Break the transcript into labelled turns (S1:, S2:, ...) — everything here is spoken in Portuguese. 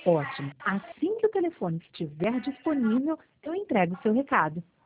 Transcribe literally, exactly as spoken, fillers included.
S1: Ótimo. Assim que o telefone estiver disponível, eu entrego o seu recado.